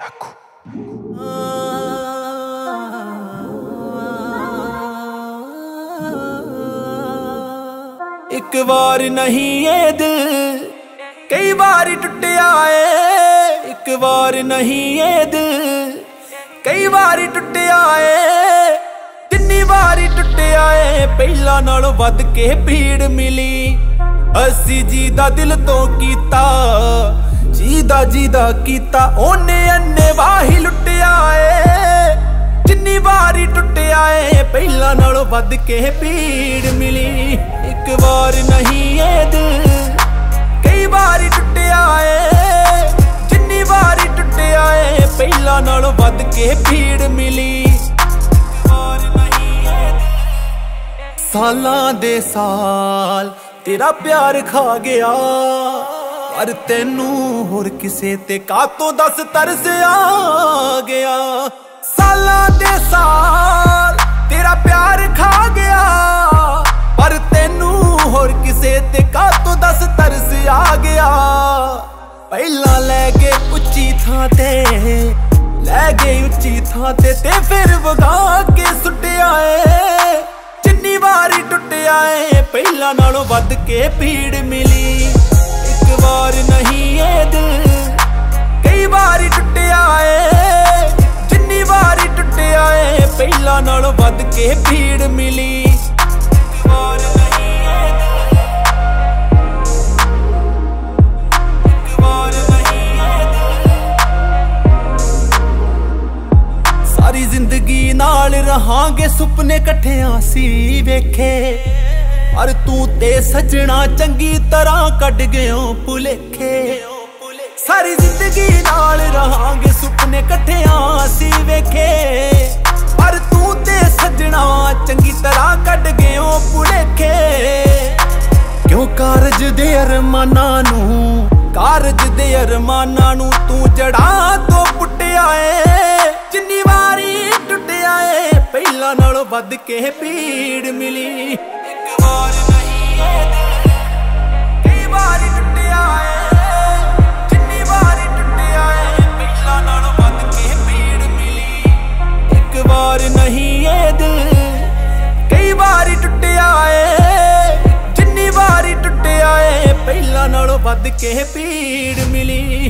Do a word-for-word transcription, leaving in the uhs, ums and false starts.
एक बार नहीं ये दिल कई बार टुटिया है, एक बार नहीं ये दिल कई बार टुटिया है, जिन्नी बारी टुटिया है पहला नालों वध के भीड़ मिली। असी जीदा दिल तो कीता, जीदा जीदा कीता ओने अन्ने वाही लुटिया है, जिन्नी बारी टुटिया है पहला नालों वध के भीड़ मिली। एक बार नहीं ये दिल कई बारी टुटिया है, जिन्नी बारी टुटिया है पहला नालों वध के भीड़ मिली। सालां दे साल तेरा प्यार खा गया, पर तेनू होर किसे ते कातों दस तरस आ गया। सालां दे साल तेरा प्यार खा गया, पर तेनू होर किसे ते कातों दस तरस आ गया। पहला लै गए उच्ची थां ते, लै गए उच्ची थां ते, ते फिर वगा के सुटिया है, जिन्नी बारी टुटिया है पहला नालों वध के भीड़ मिली। एक बार नहीं ये दिल कई बारी टुटिया है, जिन्नी बारी टुटिया है पहला नालों वध के भीड़ मिली। एक बार नहीं ये दिल, एक बार नहीं ये दिल, सारी जिंदगी नाल रहांगे सुपने कट्ठियां सी वेखे, पर तू ते सजना चंगी तरह कट गयो भुलेखे। सारी जिंदगी नाल रहांगे सुपने कट्ठियां सी वेखे, पर तू ते सजना चंगी तरह कट गयो भुलेखे। क्यों कारज दे अरमाना नू, कारज दे अरमाना नू तू जड़ा तो पुटिया है, जिन्नी बारी टुटिया है पहला नालों वध के भीड़ मिली। एक बार नहीं ये दिल कई बारी टुटिया है, जिन्नी बारी टुटिया है पहला नालों वध के भीड़ मिली। एक बार नहीं ये दिल कई बारी टुटिया है, जिन्नी बारी टुटिया है पहला नालों वध के भीड़ मिली।